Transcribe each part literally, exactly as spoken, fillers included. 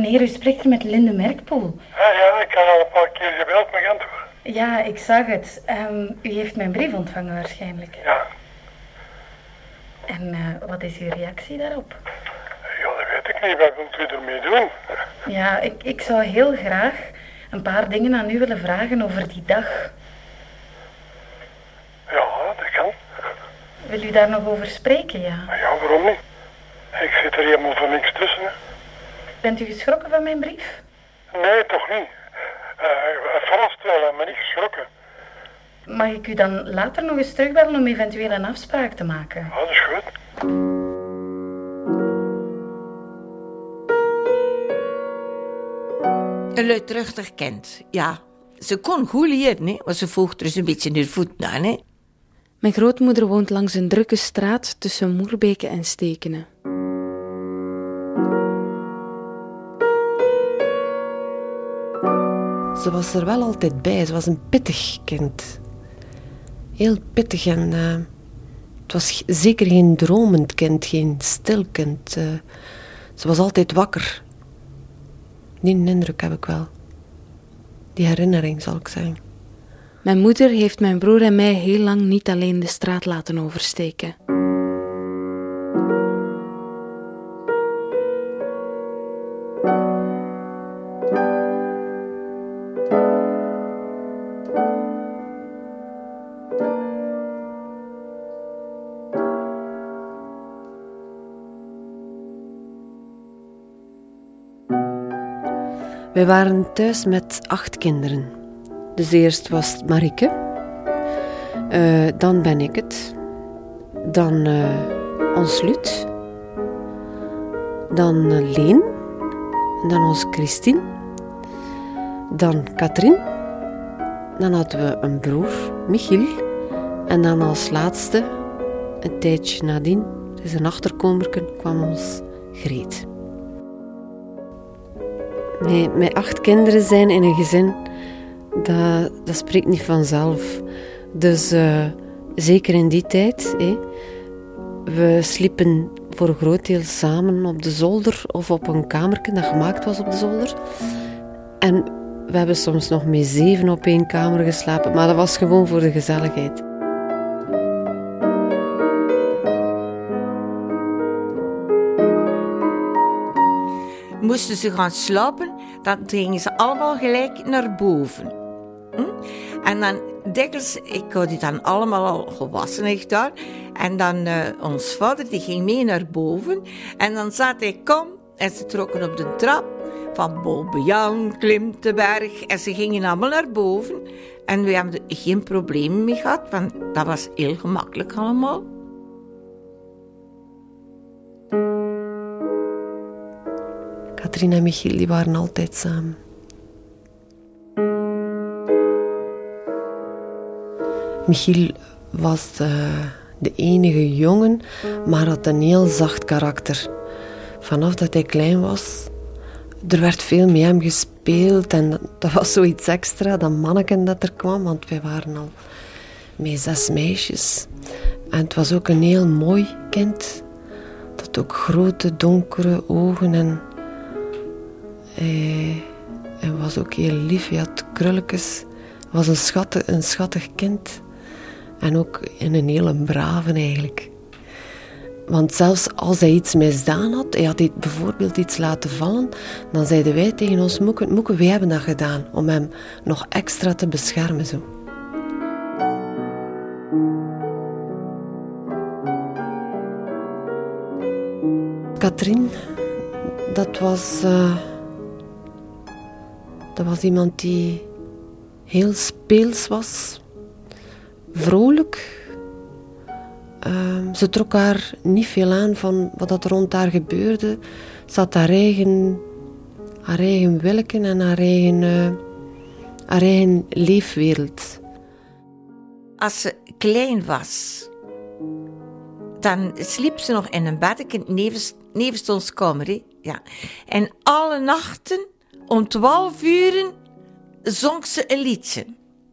meneer, u spreekt er met Linde Merkpoel. Ja, ja, ik heb al een paar keer gebeld, maar geen antwoord. Ja, ik zag het. Um, u heeft mijn brief ontvangen waarschijnlijk. Ja. En uh, wat is uw reactie daarop? Ja, dat weet ik niet. Wat wilt u ermee doen? Ja, ik, ik zou heel graag een paar dingen aan u willen vragen over die dag. Ja, dat kan. Wil u daar nog over spreken, ja? Ja, waarom niet? Ik zit er helemaal van niks tussen. Hè. Bent u geschrokken van mijn brief? Nee, toch niet. Uh, verrast wel, maar niet geschrokken. Mag ik u dan later nog eens terugbellen om eventueel een afspraak te maken? Ja, dat is goed. Een luidruchtig kind, ja. Ze kon goed leren, hè, maar ze voegt er eens een beetje haar voet aan. Hè. Mijn grootmoeder woont langs een drukke straat tussen Moerbeke en Stekenen. Ze was er wel altijd bij. Ze was een pittig kind. Heel pittig en uh, het was zeker geen dromend kind, geen stil kind. Uh, ze was altijd wakker. Die indruk heb ik wel. Die herinnering, zal ik zeggen. Mijn moeder heeft mijn broer en mij heel lang niet alleen de straat laten oversteken. Wij waren thuis met acht kinderen. Dus eerst was het Marieke. Uh, dan ben ik het. Dan uh, ons Lut. Dan uh, Leen. En dan ons Christine. Dan Katrien. Dan hadden we een broer, Michiel. En dan als laatste, een tijdje nadien, het is een achterkomerken, kwam ons Greet. Nee, met acht kinderen zijn in een gezin, dat, dat spreekt niet vanzelf. Dus uh, zeker in die tijd, hé, we sliepen voor een groot deel samen op de zolder of op een kamertje dat gemaakt was op de zolder. En we hebben soms nog met zeven op één kamer geslapen, maar dat was gewoon voor de gezelligheid. Moesten ze gaan slapen, dan gingen ze allemaal gelijk naar boven. Hm? En dan dikwijls, ik had die dan allemaal al gewassen en gedaan. En dan uh, ons vader, die ging mee naar boven. En dan zat hij, kom, en ze trokken op de trap. Van Bobejan klimt de berg. En ze gingen allemaal naar boven. En we hebben er geen problemen mee gehad, want dat was heel gemakkelijk allemaal. Katrien en Michiel, die waren altijd samen. Michiel was de, de enige jongen, maar had een heel zacht karakter. Vanaf dat hij klein was, er werd veel met hem gespeeld en dat, dat was zoiets extra, dat manneken dat er kwam, want wij waren al met zes meisjes. En het was ook een heel mooi kind, dat ook grote donkere ogen en Hij, hij was ook heel lief, hij had krulletjes. Hij was een schattig, een schattig kind. En ook een hele brave eigenlijk. Want zelfs als hij iets misdaan had, hij had bijvoorbeeld iets laten vallen, dan zeiden wij tegen ons, Moeke, Moeke, wij hebben dat gedaan, om hem nog extra te beschermen. Zo. Katrien, dat was... Uh, Dat was iemand die heel speels was, vrolijk. Uh, ze trok haar niet veel aan van wat er rond haar gebeurde. Ze had haar eigen, haar eigen willeken en haar eigen, uh, haar eigen leefwereld. Als ze klein was, dan sliep ze nog in een bedje nevens, nevens ons kamer. Hè? Ja. En alle nachten om twaalf uur zong ze een liedje.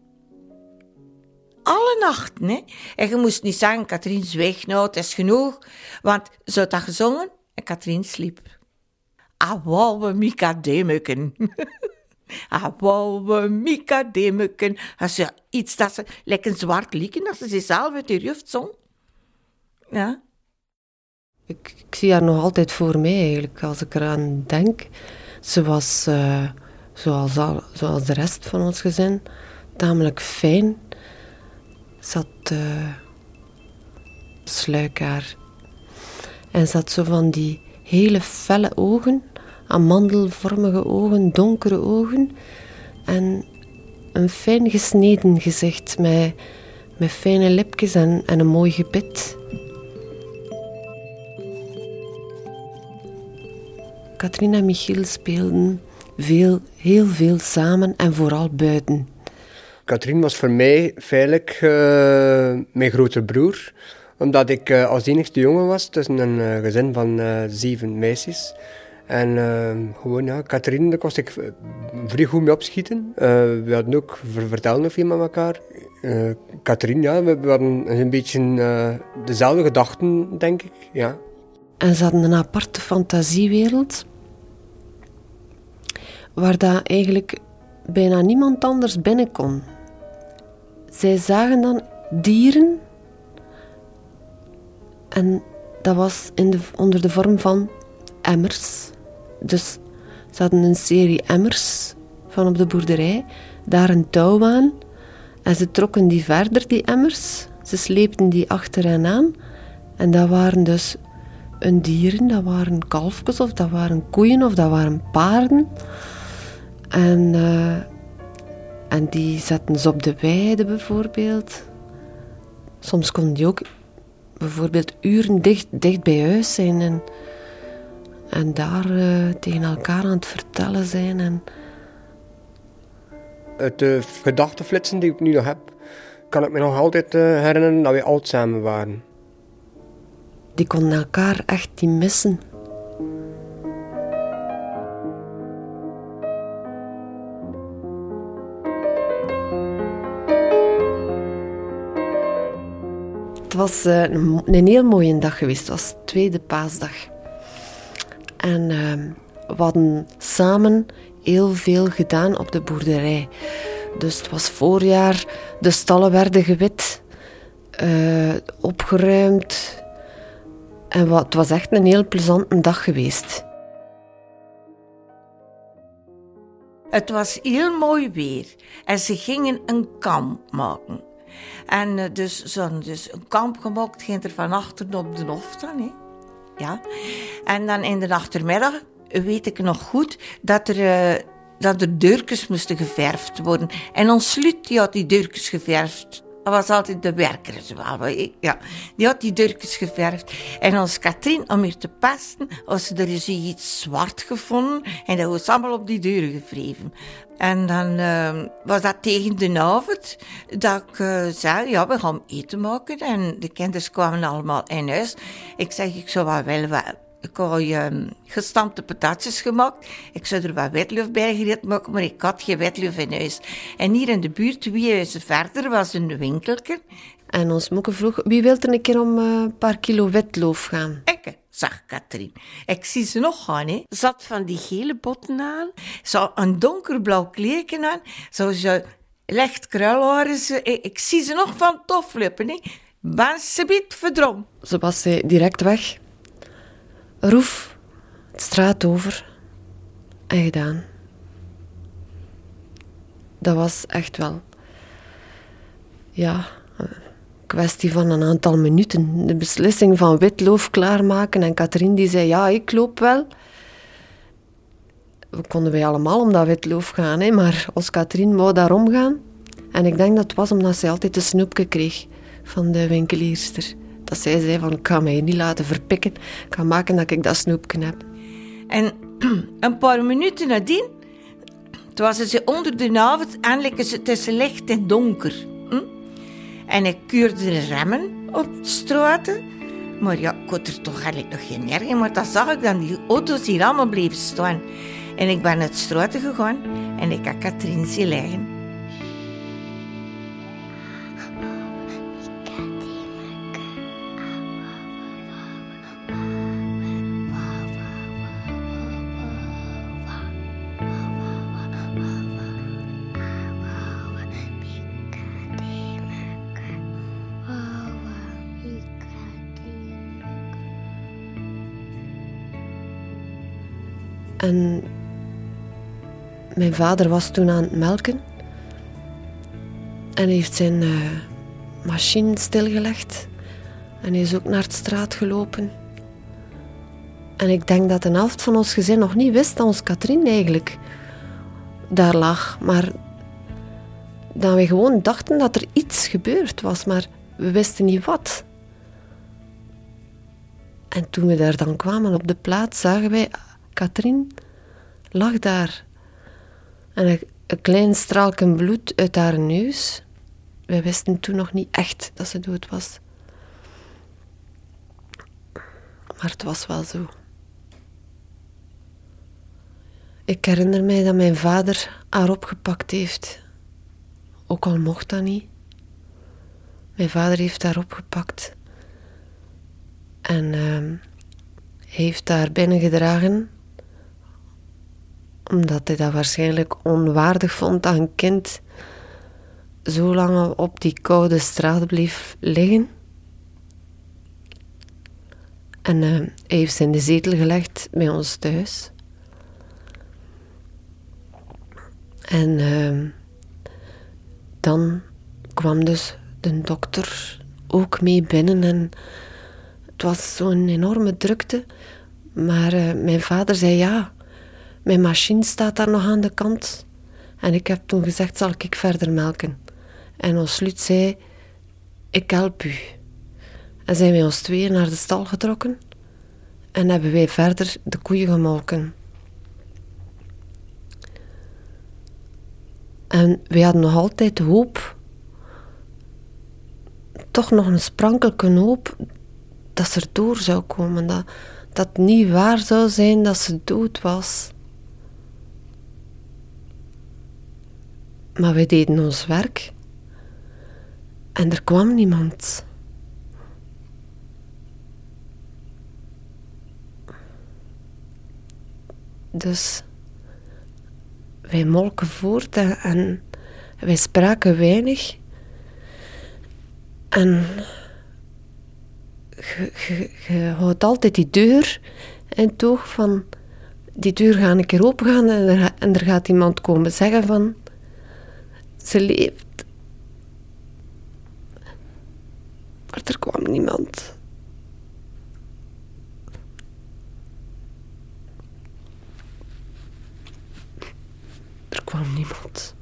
Alle nachten, hè. En je moest niet zeggen, Katrien, zwijg nou, het is genoeg. Want ze had dat gezongen en Katrien sliep. Awauwe Mikademeken. Awauwe Mikademeken. Als je iets dat ze, lekker een zwart liedje, dat ze zichzelf uit je hoofd zong. Ja. Ik, ik zie haar nog altijd voor mij eigenlijk, als ik eraan denk. Ze was, uh, zoals, al, zoals de rest van ons gezin, tamelijk fijn. Ze had uh, sluikhaar. En ze had zo van die hele felle ogen, amandelvormige ogen, donkere ogen. En een fijn gesneden gezicht met, met fijne lipjes en, en een mooi gebit. Katrien en Michiel speelden veel, heel veel samen en vooral buiten. Katrien was voor mij feitelijk uh, mijn grote broer, omdat ik uh, als enigste jongen was tussen een uh, gezin van uh, zeven meisjes. En uh, gewoon, ja, Katrien, daar kon ik vrij goed mee opschieten. Uh, we hadden ook vertellen veel met elkaar. Uh, Katrien, ja, we, we hadden een beetje uh, dezelfde gedachten, denk ik, ja. En ze hadden een aparte fantasiewereld, waar daar eigenlijk bijna niemand anders binnen kon. Zij zagen dan dieren en dat was in de, onder de vorm van emmers. Dus ze hadden een serie emmers van op de boerderij, daar een touw aan en ze trokken die verder, die emmers. Ze sleepten die achter hen aan en dat waren dus een dieren, dat waren kalfjes of dat waren koeien of dat waren paarden. En, uh, en die zetten ze op de weide bijvoorbeeld. Soms konden die ook bijvoorbeeld uren dicht, dicht bij huis zijn en, en daar uh, tegen elkaar aan het vertellen zijn. En... Uit de gedachtenflitsen die ik nu nog heb, kan ik me nog altijd uh, herinneren dat we altijd samen waren. Die konden elkaar echt niet missen. Het was uh, een, een heel mooie dag geweest. Het was tweede paasdag. En uh, we hadden samen heel veel gedaan op de boerderij. Dus het was voorjaar, de stallen werden gewit, uh, opgeruimd. En wat, het was echt een heel plezante dag geweest. Het was heel mooi weer en ze gingen een kamp maken. En uh, dus, zo, dus een kamp gemaakt ging er van achter op de hof dan. Hè. Ja. En dan in de achtermiddag weet ik nog goed dat er, uh, dat er deurtjes moesten geverfd worden. En ons Lut die had die deurtjes geverfd. Dat was altijd de werker. Ja, die had die deurtjes geverfd. En ons Katrien, om hier te pesten, was er dus iets zwart gevonden. En dat was allemaal op die deuren gevreven. En dan uh, was dat tegen de avond dat ik uh, zei, ja, we gaan eten maken. En de kinderen kwamen allemaal in huis. Ik zeg, ik zou wel wel wat... Ik had um, gestampte patatjes gemaakt. Ik zou er wat witlof bij gereed maken, maar ik had geen witlof in huis. En hier in de buurt, twee huizen verder, was een winkeltje. En ons moeke vroeg, wie wil er een keer om uh, een paar kilo witloof gaan? Ik, zag Katrien. Ik zie ze nog gaan, hè. Ze had van die gele botten aan. Ze had een donkerblauw kleedje aan. Zo ze licht kruilharen. Ik, ik zie ze nog van tof lopen, hè. Ben ze biedt verdrom. Zo was zij direct weg. Roef, de straat over en gedaan. Dat was echt wel, ja, een kwestie van een aantal minuten. De beslissing van witloof klaarmaken en Katrien die zei, ja, ik loop wel. We konden wij allemaal om dat witloof gaan, hè, maar als Katrien wou daarom gaan. En ik denk dat het was omdat zij altijd een snoepje kreeg van de winkelierster. Dat zij zei van, ik ga mij niet laten verpikken. Ik ga maken dat ik dat snoepje heb. En een paar minuten nadien, toen was ze onder de avond, eindelijk is het tussen licht en donker. Hm? En ik keurde de remmen op de straten. Maar ja, ik had er toch eigenlijk nog geen erg in. Maar dan zag ik dan die auto's hier allemaal bleven staan. En ik ben naar de straten gegaan en ik heb Katrien zien liggen. En mijn vader was toen aan het melken. En heeft zijn uh, machine stilgelegd. En hij is ook naar de straat gelopen. En ik denk dat de helft van ons gezin nog niet wist dat ons Katrien eigenlijk daar lag. Maar dat we gewoon dachten dat er iets gebeurd was, maar we wisten niet wat. En toen we daar dan kwamen op de plaats, zagen wij, Katrien lag daar. En een, een klein straalken bloed uit haar neus. Wij wisten toen nog niet echt dat ze dood was. Maar het was wel zo. Ik herinner mij dat mijn vader haar opgepakt heeft. Ook al mocht dat niet. Mijn vader heeft haar opgepakt. En uh, hij heeft haar binnengedragen. Omdat hij dat waarschijnlijk onwaardig vond dat een kind zo lang op die koude straat bleef liggen. En uh, hij heeft ze in de zetel gelegd bij ons thuis. En uh, dan kwam dus de dokter ook mee binnen. En het was zo'n enorme drukte. Maar uh, mijn vader zei ja, mijn machine staat daar nog aan de kant. En ik heb toen gezegd, zal ik verder melken? En ons Lut zei, ik help u. En zijn wij ons tweeën naar de stal getrokken. En hebben wij verder de koeien gemolken. En wij hadden nog altijd hoop. Toch nog een sprankelke hoop dat ze erdoor zou komen. Dat, dat het niet waar zou zijn dat ze dood was. Maar wij deden ons werk. En er kwam niemand. Dus wij molken voort en, en wij spraken weinig. En je, je, je houdt altijd die deur in het oog van die deur gaat een keer open gaan en er, en er gaat iemand komen zeggen van ze leeft. Maar er kwam niemand. Er kwam niemand.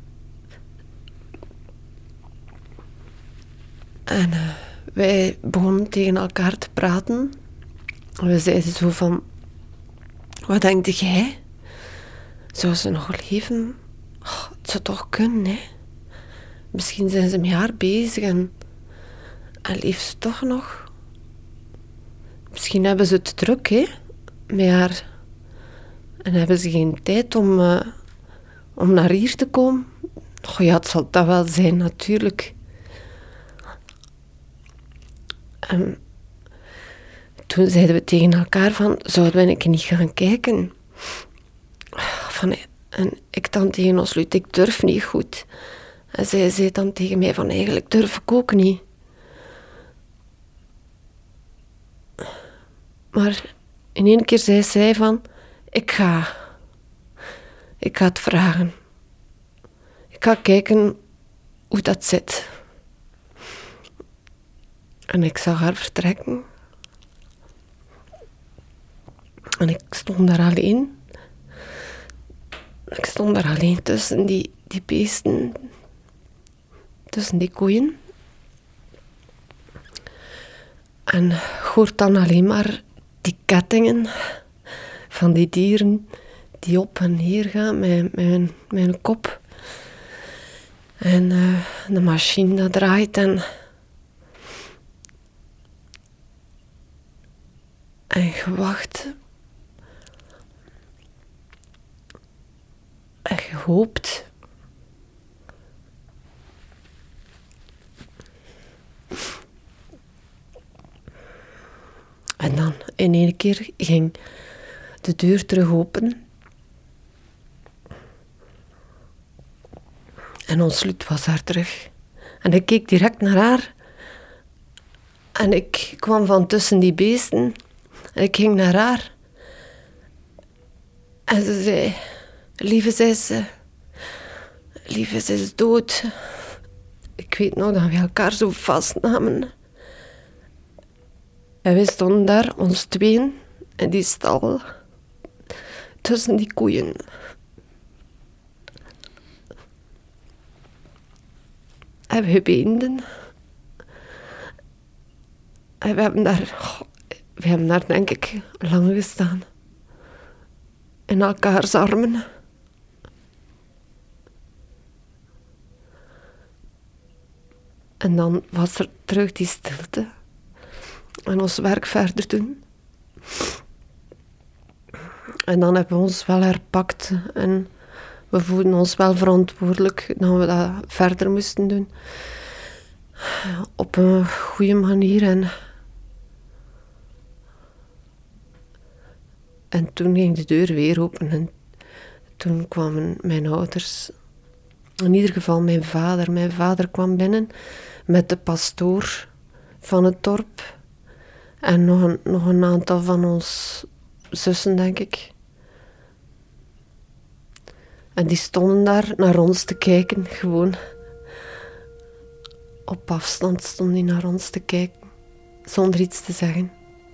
En uh, wij begonnen tegen elkaar te praten. We zeiden zo van, wat denk jij? Zou ze nog leven? Oh, het zou toch kunnen, hè? Misschien zijn ze met haar bezig en, en leeft ze toch nog? Misschien hebben ze het druk, hè? Met haar. En hebben ze geen tijd om, uh, om naar hier te komen? Oh ja, het zal dat wel zijn, natuurlijk. En toen zeiden we tegen elkaar van, zouden we een keer niet gaan kijken? Van, en ik dan tegen ons Lut, ik durf niet goed. En zij zei dan tegen mij van, eigenlijk durf ik ook niet. Maar in één keer zei zij van, ik ga. Ik ga het vragen. Ik ga kijken hoe dat zit. En ik zag haar vertrekken. En ik stond daar alleen. Ik stond daar alleen tussen die, die beesten. Tussen die koeien. En hoort dan alleen maar die kettingen van die dieren die op en neer gaan met, met, hun, met hun kop. En uh, de machine dat draait en... En gewacht. En gehoopt. En dan in één keer ging de deur terug open. En ons Lut was daar terug. En ik keek direct naar haar. En ik kwam van tussen die beesten. En ik ging naar haar. En ze zei, lieve, zei ze, lieve, ze is dood. Ik weet nog dat we elkaar zo vastnamen. En wij stonden daar, ons tweeën, in die stal, tussen die koeien. En we beenden. En we hebben daar, we hebben daar denk ik lang gestaan. In elkaars armen. En dan was er terug die stilte. En ons werk verder doen. En dan hebben we ons wel herpakt. En we voelden ons wel verantwoordelijk dat we dat verder moesten doen. Op een goede manier. En, en toen ging de deur weer open. En toen kwamen mijn ouders. In ieder geval mijn vader. Mijn vader kwam binnen met de pastoor van het dorp. En nog een, nog een aantal van ons zussen, denk ik. En die stonden daar naar ons te kijken, gewoon. Op afstand stonden die naar ons te kijken, zonder iets te zeggen.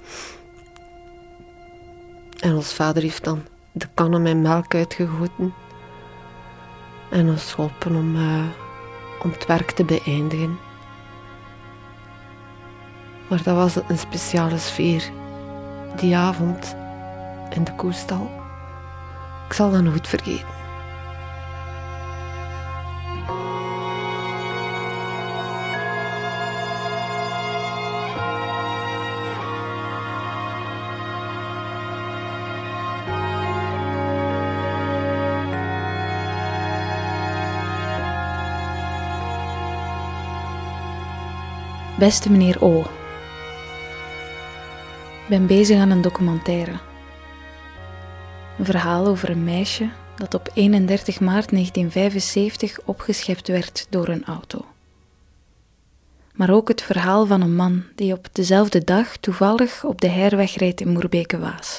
En ons vader heeft dan de kannen met melk uitgegoten. En ons geholpen om, uh, om het werk te beëindigen. Maar dat was een speciale sfeer, die avond in de koestal. Ik zal dat nooit vergeten. Beste meneer O. Ik ben bezig aan een documentaire. Een verhaal over een meisje dat op eenendertig maart negentien vijfenzeventig opgeschept werd door een auto. Maar ook het verhaal van een man die op dezelfde dag toevallig op de Heirweg reed in Moerbeke-Waas.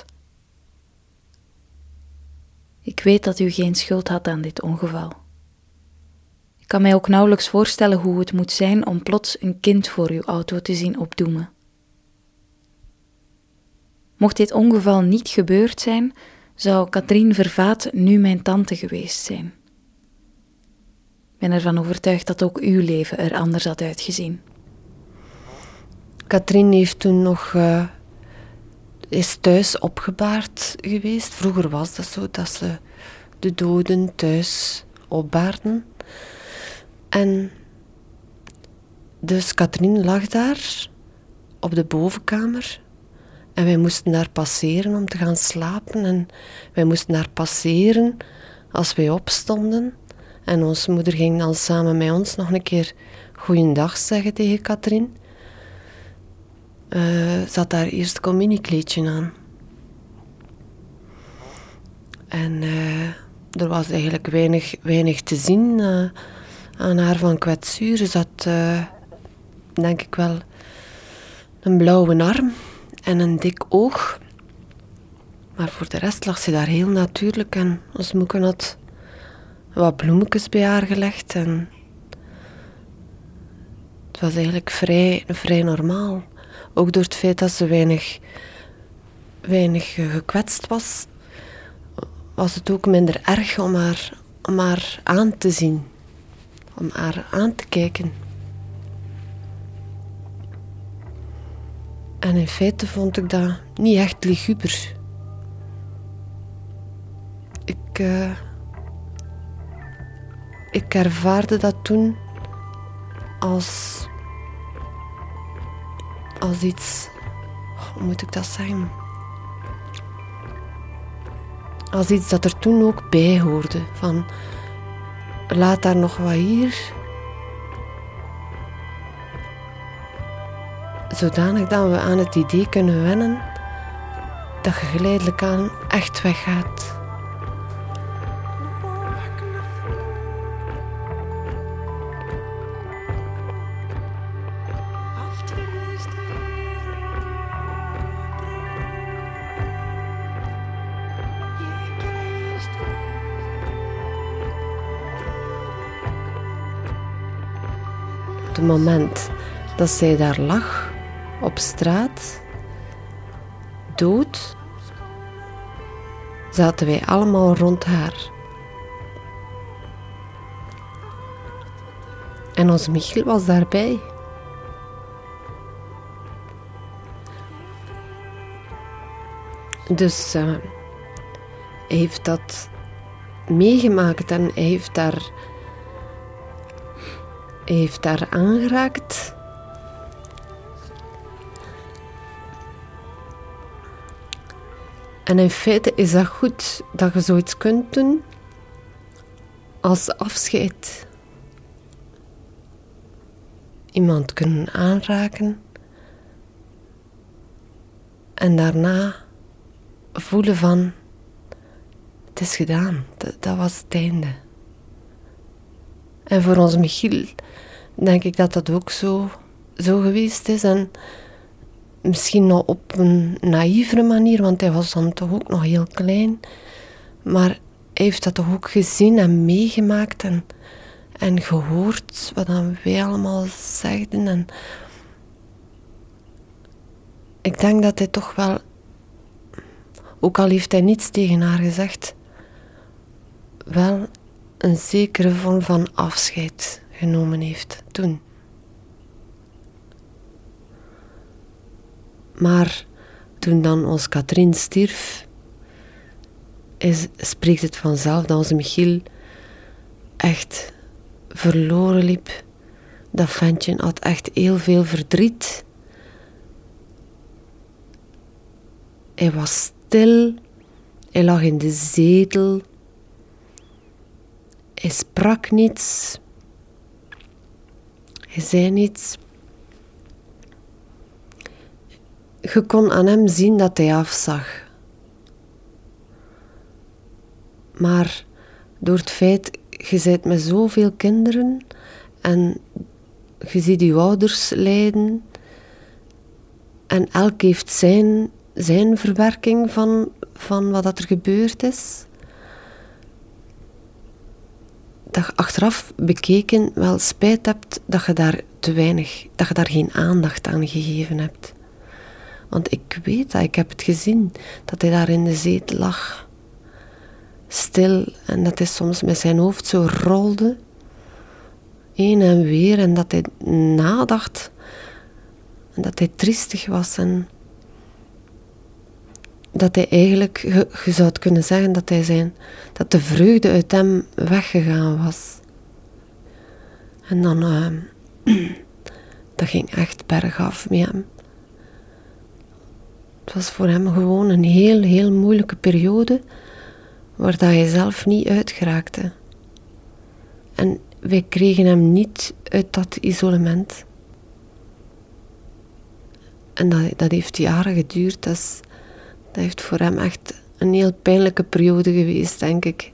Ik weet dat u geen schuld had aan dit ongeval. Ik kan mij ook nauwelijks voorstellen hoe het moet zijn om plots een kind voor uw auto te zien opdoemen. Mocht dit ongeval niet gebeurd zijn, zou Katrien Vervaat nu mijn tante geweest zijn. Ik ben ervan overtuigd dat ook uw leven er anders had uitgezien. Katrien heeft toen nog, uh, is thuis opgebaard geweest. Vroeger was dat zo, dat ze de doden thuis opbaarden. En dus Katrien lag daar op de bovenkamer. En wij moesten daar passeren om te gaan slapen. En wij moesten daar passeren als wij opstonden. En onze moeder ging dan samen met ons nog een keer goeiedag zeggen tegen Katrien. Uh, ze had daar eerst een communiekleedje aan. En uh, er was eigenlijk weinig, weinig te zien uh, aan haar van kwetsuur. Ze had, uh, denk ik wel, een blauwe arm en een dik oog. Maar voor de rest lag ze daar heel natuurlijk. En ons moeke had wat bloemetjes bij haar gelegd. En het was eigenlijk vrij, vrij normaal. Ook door het feit dat ze weinig, weinig gekwetst was, was het ook minder erg om haar, om haar aan te zien. Om haar aan te kijken. En in feite vond ik dat niet echt liguber. Ik, uh, ik ervaarde dat toen als, als iets, hoe moet ik dat zeggen? Als iets dat er toen ook bij hoorde. Van, laat daar nog wat hier. Zodanig dat we aan het idee kunnen wennen dat je geleidelijk aan echt weggaat. het moment dat zij daar lag, op straat, dood, zaten wij allemaal rond haar. En onze Michiel was daarbij. Dus uh, hij heeft dat meegemaakt en hij heeft daar, hij heeft daar aangeraakt. En in feite is dat goed dat je zoiets kunt doen als afscheid. Iemand kunnen aanraken en daarna voelen van, het is gedaan, dat, dat was het einde. En voor ons Michiel denk ik dat dat ook zo, zo geweest is. En misschien nog op een naïvere manier, want hij was dan toch ook nog heel klein. Maar hij heeft dat toch ook gezien en meegemaakt en, en gehoord wat dan wij allemaal zegden. En ik denk dat hij toch wel, ook al heeft hij niets tegen haar gezegd, wel een zekere vorm van afscheid genomen heeft toen. Maar toen dan ons Katrien stierf, is, spreekt het vanzelf dat onze Michiel echt verloren liep. Dat ventje had echt heel veel verdriet. Hij was stil, hij lag in de zetel, hij sprak niets, hij zei niets. Je kon aan hem zien dat hij afzag. Maar door het feit, je bent met zoveel kinderen en je ziet je ouders lijden en elk heeft zijn, zijn verwerking van, van wat er gebeurd is, dat je achteraf bekeken wel spijt hebt dat je daar te weinig, dat je daar geen aandacht aan gegeven hebt. Want ik weet dat, ik heb het gezien, dat hij daar in de zetel lag, stil, en dat hij soms met zijn hoofd zo rolde, heen en weer, en dat hij nadacht, en dat hij triestig was, en dat hij eigenlijk, je, je zou het kunnen zeggen, dat hij zijn, dat de vreugde uit hem weggegaan was. En dan, uh, dat ging echt bergaf met hem. Het was voor hem gewoon een heel, heel moeilijke periode, waar dat hij zelf niet uitgeraakte. En wij kregen hem niet uit dat isolement. En dat, dat heeft jaren geduurd. Dat, is, dat heeft voor hem echt een heel pijnlijke periode geweest, denk ik.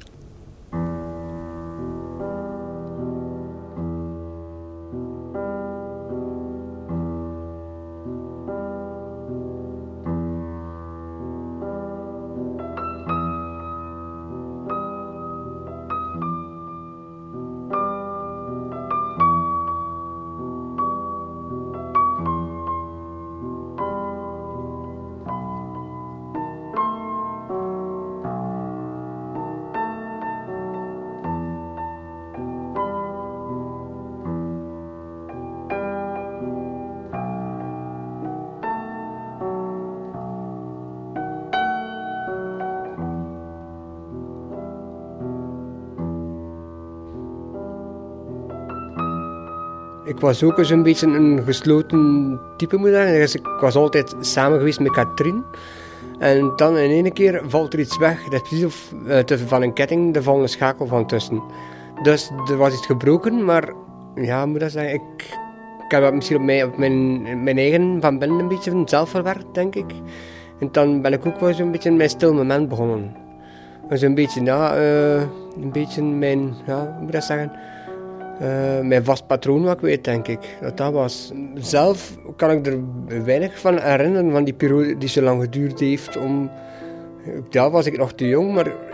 Ik was ook eens een beetje een gesloten type, moet ik zeggen. Dus ik was altijd samen geweest met Katrien. En dan in één keer valt er iets weg. Dat is precies of uh, van een ketting, er valt een schakel van tussen. Dus er was iets gebroken, maar ja, moet dat zeggen, ik, ik heb dat misschien op, mij, op mijn, mijn eigen van binnen een beetje zelf verwerkt, denk ik. En dan ben ik ook wel zo'n beetje in mijn stil moment begonnen. Dus een beetje, ja, uh, een beetje mijn, ja, hoe moet ik dat zeggen... Uh, mijn vast patroon wat ik weet, denk ik. Dat dat was. Zelf kan ik er weinig van herinneren, van die periode die zo lang geduurd heeft. Om, ja, was ik nog te jong, maar ik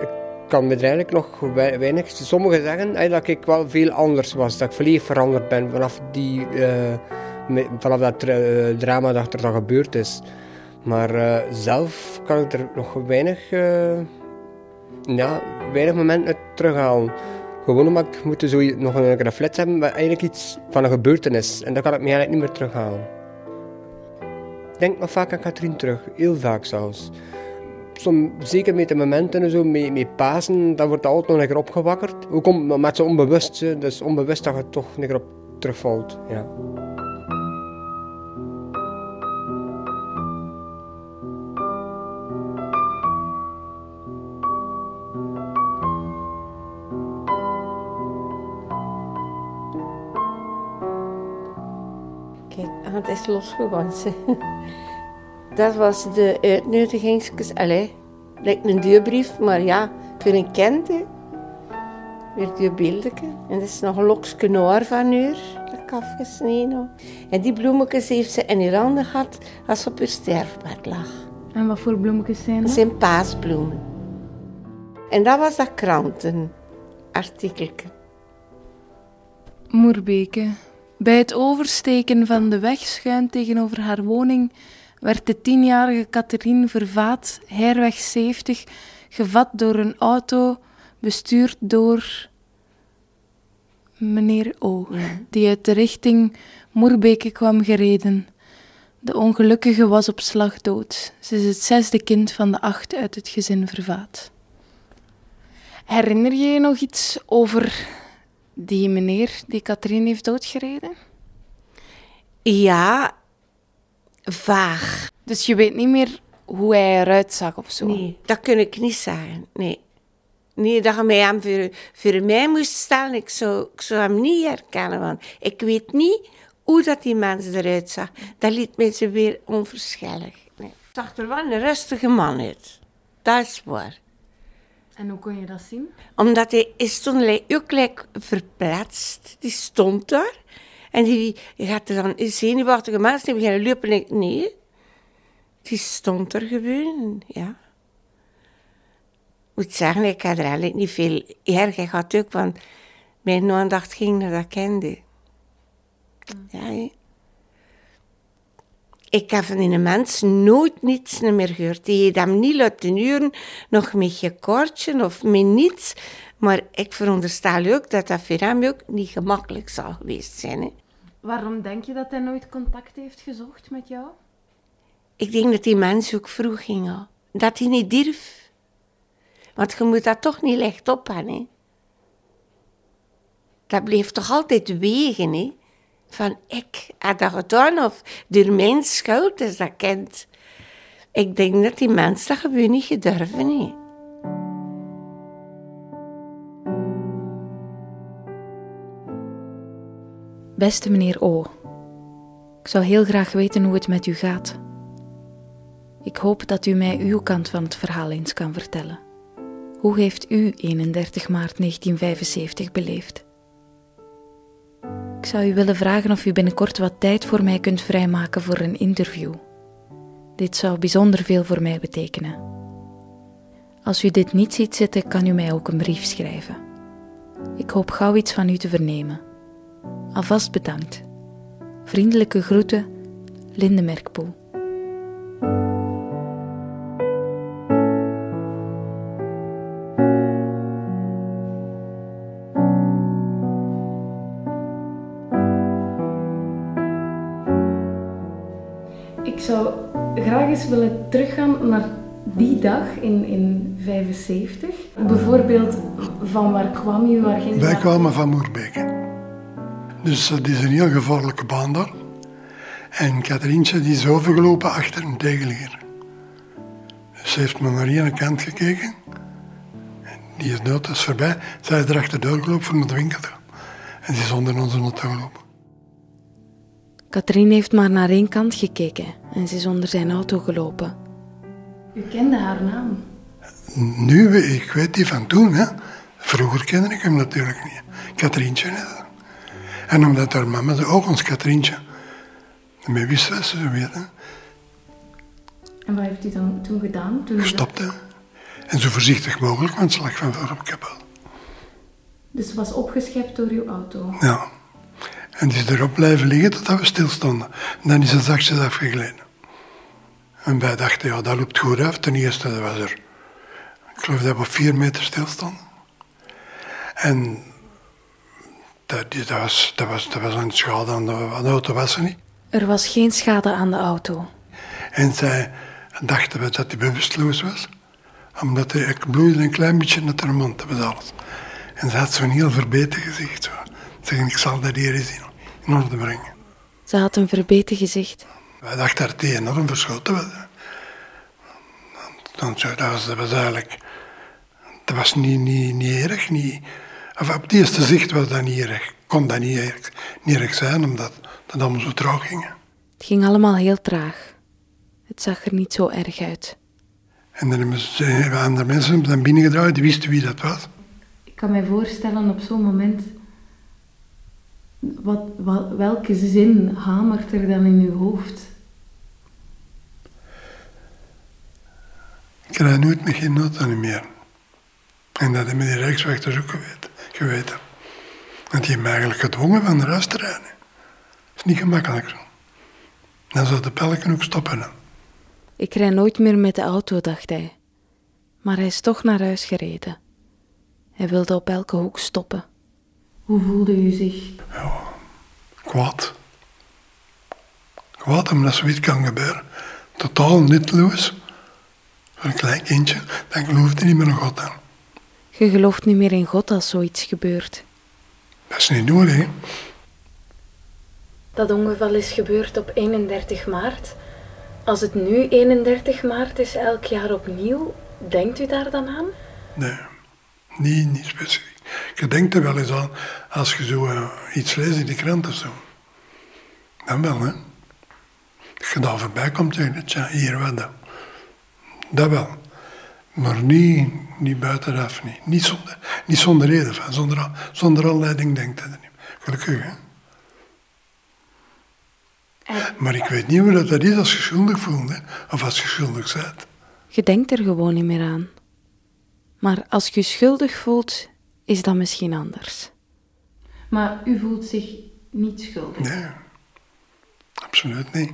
kan me er eigenlijk nog weinig... Sommigen zeggen dat ik wel veel anders was. Dat ik volledig veranderd ben vanaf, die, uh, vanaf dat uh, drama dat er dan gebeurd is. Maar uh, zelf kan ik er nog weinig, uh, ja, weinig momenten uit terughalen. Gewoon omdat ik moet zo nog een reflex hebben met eigenlijk iets van een gebeurtenis. En dat kan ik me eigenlijk niet meer terughalen. Ik denk nog vaak aan Katrien terug. Heel vaak zelfs. Som, zeker met de momenten en zo, met, met Pasen, dat wordt altijd nog een keer opgewakkerd. Ook om, met zo'n onbewust, dus onbewust dat je toch een keer op terugvalt. Ja. Kijk, het is losgeworden. Dat was de uitnodigings... Allee, lijkt een deurbrief, maar ja, voor een kende. Weer die beeldje. En dat is nog een lokje noir van uur, dat ik afgesneden. En die bloemetjes heeft ze in haar handen gehad als ze op haar sterfbed lag. En wat voor bloemetjes zijn dat? Dat zijn paasbloemen. En dat was dat krantenartikeltje. Moerbeke. Bij het oversteken van de weg schuin tegenover haar woning werd de tienjarige Catherine Vervaat, Heirweg zeventig, gevat door een auto, bestuurd door meneer O, ja. Die uit de richting Moerbeke kwam gereden. De ongelukkige was op slag dood. Ze is het zesde kind van de acht uit het gezin Vervaat. Herinner je je nog iets over die meneer die Catherine heeft doodgereden? Ja, vaag. Dus je weet niet meer hoe hij eruit zag of zo? Nee, dat kan ik niet zeggen, nee. Nee, dat je mij hem voor, voor mij moest stellen, ik zou, ik zou hem niet herkennen. Want ik weet niet hoe dat die mens eruit zag. Dat liet mij zo weer onverschillig. Nee. Het zag er wel een rustige man uit. Dat is waar. En hoe kon je dat zien? Omdat hij stond ook gelijk verplaatst. Die stond daar. En die gaat er dan zenuwachtige mensen die beginnen lopen. En ik, nee, die stond er gewoon, ja. Ik moet zeggen, ik had er eigenlijk niet veel erg. Ik had ook, want mijn aandacht ging naar dat kende. Ja, ja. Ik heb van die mens nooit niets meer gehoord. Die heeft hem niet laten huren, nog met je koortje of met niets. Maar ik veronderstel ook dat dat voor hem ook niet gemakkelijk zou geweest zijn. Hè. Waarom denk je dat hij nooit contact heeft gezocht met jou? Ik denk dat die mens ook vroeg ging. Al. Dat hij niet durf. Want je moet dat toch niet licht op hebben. Hè. Dat bleef toch altijd wegen, hè. Van ik had dat gedaan of door mijn schuld is dat kind. Ik denk dat die mens dat gewoon niet gedurven heeft. Beste meneer O, ik zou heel graag weten hoe het met u gaat. Ik hoop dat u mij uw kant van het verhaal eens kan vertellen. Hoe heeft u eenendertig maart negentien vijfenzeventig beleefd? Ik zou u willen vragen of u binnenkort wat tijd voor mij kunt vrijmaken voor een interview. Dit zou bijzonder veel voor mij betekenen. Als u dit niet ziet zitten, kan u mij ook een brief schrijven. Ik hoop gauw iets van u te vernemen. Alvast bedankt. Vriendelijke groeten, Linde Merkpoel. Ik zou graag eens willen teruggaan naar die dag in, in vijfenzeventig. Bijvoorbeeld, van waar kwam u? Waar ging u? Wij kwamen van Moerbeke. Dus dat is een heel gevaarlijke baan daar. En Katrientje die is overgelopen achter een tegenligger. Dus ze heeft me naar één kant gekeken. Die is dood, dat is voorbij. Zij is erachter doorgelopen voor naar de winkel te gaan. En die is onder onze auto gelopen. Katrien heeft maar naar één kant gekeken en ze is onder zijn auto gelopen. U kende haar naam? Nu, ik weet die van toen. Hè. Vroeger kende ik hem natuurlijk niet. Katrientje. Hè. En omdat haar mama zei, ook ons Katrientje. En mij wist dat ze zo weten. En wat heeft u dan toen gedaan? Toen Gestopt, hè. En zo voorzichtig mogelijk, want ze lag van voor op kapel. Dus ze was opgeschept door uw auto? Ja. En die is erop blijven liggen totdat we stilstonden. En dan is ze zachtjes afgegleden. En wij dachten, ja, dat loopt goed af. Ten eerste, dat was er... Ik geloof dat we op vier meter stilstonden. En... Dat, dat, was, dat, was, dat was een schade aan de, aan de auto, was er niet. Er was geen schade aan de auto. En zij dachten we dat hij bewusteloos was. Omdat hij ik bloeide een klein beetje naar haar mond, dat was alles. En ze had zo'n heel verbeten gezicht. Zo. Zeggen, ik zal dat hier eens in, in orde brengen. Ze had een verbeten gezicht. Wij dachten dat hij enorm verschoten was. Dan, dat, was, dat was eigenlijk... Dat was niet, niet, niet erg, niet... Of op het eerste zicht was dat niet erg. Kon dat niet erg, niet erg zijn, omdat dat allemaal zo trouw ging. Het ging allemaal heel traag. Het zag er niet zo erg uit. En dan hebben andere mensen dan binnengedraaid, die wisten wie dat was. Ik kan mij voorstellen op zo'n moment... Wat, wat, welke zin hamert er dan in uw hoofd? Ik krijg nooit meer geen nota meer. En dat hebben die rijkswachters ook geweten. geweten. Want die hebben mij eigenlijk gedwongen van naar huis te rijden. Dat is niet gemakkelijk zo. Dan zou de pelken ook stoppen. Hè. Ik rij nooit meer met de auto, dacht hij. Maar hij is toch naar huis gereden. Hij wilde op elke hoek stoppen. Hoe voelde u zich? Ja, kwaad. Kwaad omdat zoiets kan gebeuren. Totaal nutteloos. Voor een klein kindje, dan geloofde niet meer in God aan. Je gelooft niet meer in God als zoiets gebeurt. Dat is niet nodig, hè. Dat ongeval is gebeurd op eenendertig maart. Als het nu eenendertig maart is, elk jaar opnieuw, denkt u daar dan aan? Nee, niet, niet specifiek. Je denkt er wel eens aan als je zo uh, iets leest in de krant of zo. Dan wel, hè. Als je daar voorbij komt, zeg je, tja, hier wat dat. Dat wel. Maar niet, niet buitenaf, niet. Niet zonder, niet zonder reden, van. Zonder, zonder aanleiding denkt hij er niet. Gelukkig, hè. Maar ik weet niet hoe dat, dat is als je schuldig voelt, hè. Of als je schuldig bent. Je denkt er gewoon niet meer aan. Maar als je je schuldig voelt, is dat misschien anders. Maar u voelt zich niet schuldig? Nee, absoluut niet.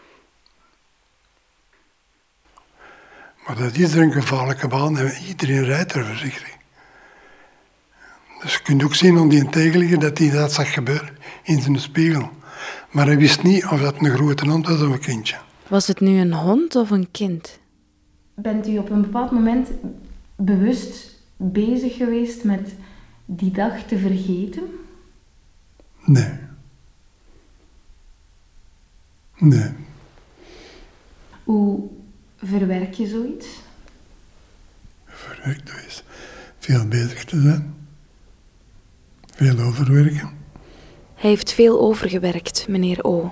Maar dat is er een gevaarlijke baan en iedereen rijdt er voorzichtig. Dus je kunt ook zien aan die tegenligger dat hij dat zag gebeuren in zijn spiegel. Maar hij wist niet of dat een grote hond was of een kindje. Was het nu een hond of een kind? Bent u op een bepaald moment bewust bezig geweest met die dag te vergeten? Nee. Nee. Hoe verwerk je zoiets? Verwerk is veel bezig te zijn. Veel overwerken. Hij heeft veel overgewerkt, meneer O.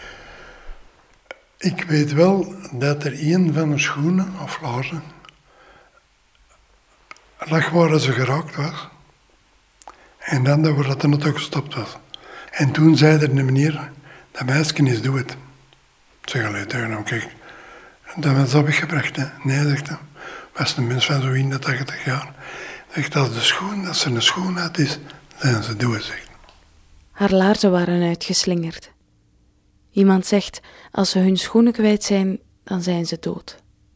Ik weet wel dat er een van mijn schoenen of laarzen lag waar ze geraakt was. En dan dat we dat er nog gestopt was. En toen zei er een meneer, dat meisje is dood. Ik zeg alleen tegen hem, kijk, dat was opgebracht, hè. Nee, zegt hij. Was een mens van zo eenentachtig jaar. Zegt, als de schoen, als er een schoen uit is, zijn ze dood, zegt. Haar laarzen waren uitgeslingerd. Iemand zegt, als ze hun schoenen kwijt zijn, dan zijn ze dood.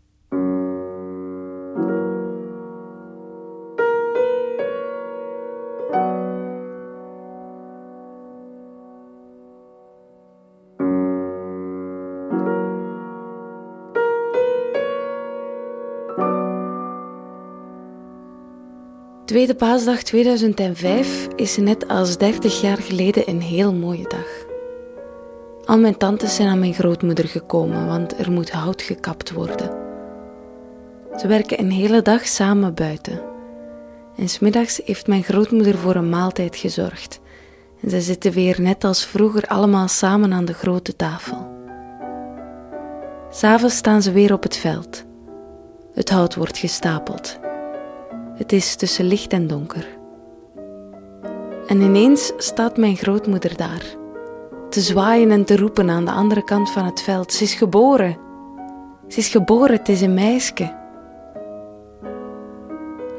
Tweede paasdag tweeduizend vijf is net als dertig jaar geleden een heel mooie dag. Al mijn tantes zijn aan mijn grootmoeder gekomen, want er moet hout gekapt worden. Ze werken een hele dag samen buiten. En 's middags heeft mijn grootmoeder voor een maaltijd gezorgd. En ze zitten weer net als vroeger allemaal samen aan de grote tafel. 'S Avonds staan ze weer op het veld. Het hout wordt gestapeld. Het is tussen licht en donker. En ineens staat mijn grootmoeder daar, te zwaaien en te roepen aan de andere kant van het veld. Ze is geboren. Ze is geboren, het is een meisje.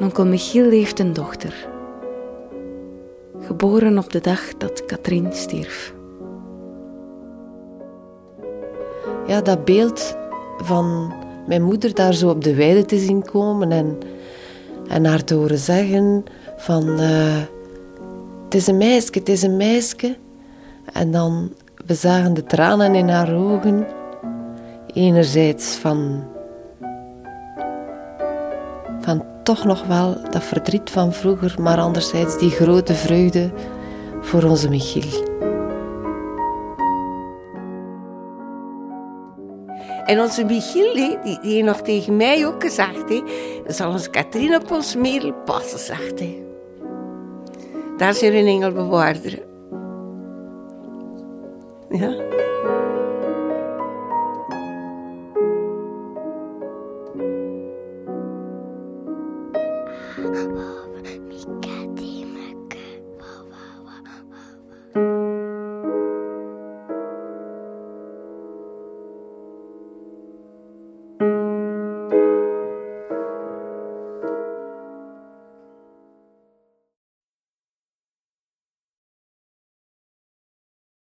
Onkel Michiel heeft een dochter. Geboren op de dag dat Katrien stierf. Ja, dat beeld van mijn moeder daar zo op de weide te zien komen en, en haar te horen zeggen van uh, het is een meisje, het is een meisje. En dan we zagen de tranen in haar ogen. Enerzijds van, van toch nog wel dat verdriet van vroeger, maar anderzijds die grote vreugde voor onze Michiel. En onze Michiel, die, die heeft nog tegen mij ook gezegd, he, zal ons Katrien op ons merel passen, zegt hij. Daar is er een engelbewaarder. Ja.